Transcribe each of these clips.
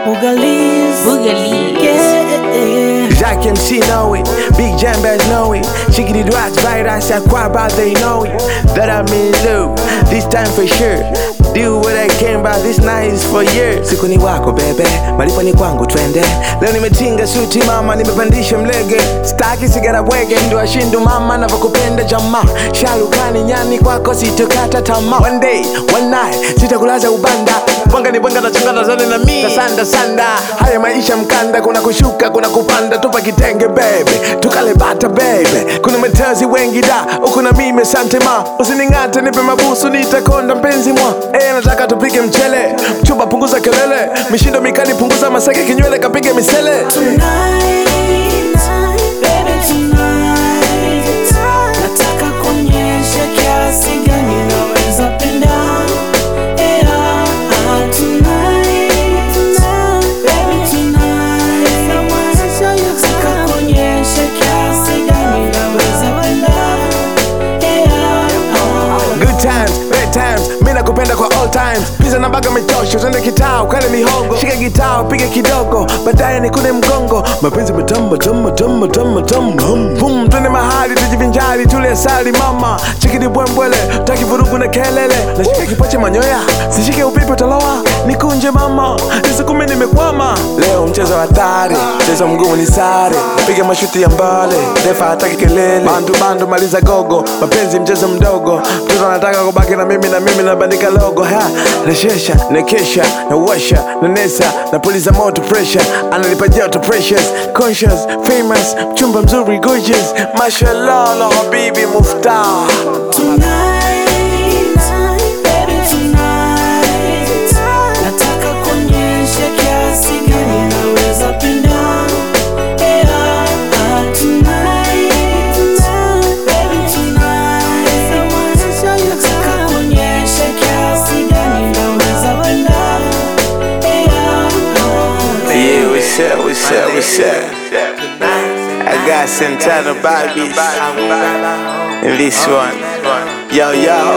Boogalies. Yeah. Jack MC know it, Big Jambas know it. Chickity Dwax, Virus, Aquaba, they know it. That I mean love, this time for sure. Do what I can by this night is for years. Siku ni wako bebe, malipo ni kwangu twende. Leo nimetinga suti mama, nimepandisha mlege. Staki sigara bwege, ndo ashindu mama navyokupenda jamaa. Shalukani nyani kwako sitokata tamaa. One day, one night, sitakulaza ubanda. Panga ni panga na changana zane na mi Kasanda sanda, haya maisha mkanda. Kuna kushuka, kuna kupanda, tupa kitenge baby. Tukale bata baby. Kuna metazi wengi da, uku na mime sante ma. Usiningate nipe mabusu, nitakonda mpenzi mwa. Nataka tupike mchele, mchumba punguza kelele. Mishindo mikali punguza masake, kinywele kapige misele. Kupenda kwa all times, pizza na baga mitosho. Twende kitao, kale mihogo. Shika gitao, piga kidogo, baadaye nikune mgongo. Mapenzi matamu, matamu, matamu, matamu, matamu. Boom, twende mahali, tujivinjari, tule asali mama. Chikidi bwembwele, taki vurugu na kelele. Nashika kipoche manyoya, sishike upipi utaloa. Nikunje mama, nisikume nimekwama. Leo mchezo hatari, mchezo mgumu ni sare. Piga mashuti ya mbale, refa hataki kelele. Bandu bandu maliza gogo, mapenzi mchezo mdogo. Mtoto anataka kubaki na mimi na bandika logo ha. Nashesha, nakesha, nawasha, nanesa, napuliza moto pressure. Analipa joto precious, conscious, famous, mchumba mzuri gorgeous. Mashallah, la habibi muftah. What's up? I got Santana Barbies in this one. Yo,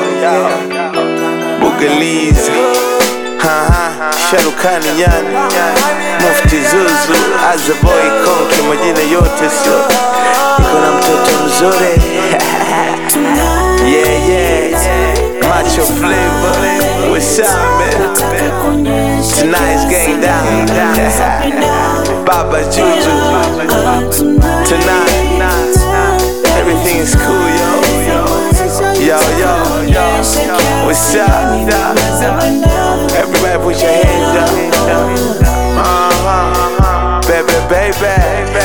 Boogalies, Shalukani yani, Mufti Zuzu, Azaboy Konki, majina yote sio. Niko na mtoto mzuri. Yeah. Macho flavor. What's up, man? Tonight's going down. Baba Juju. Tonight, everything is cool, yo. What's up? Everybody put your hands up. Baby.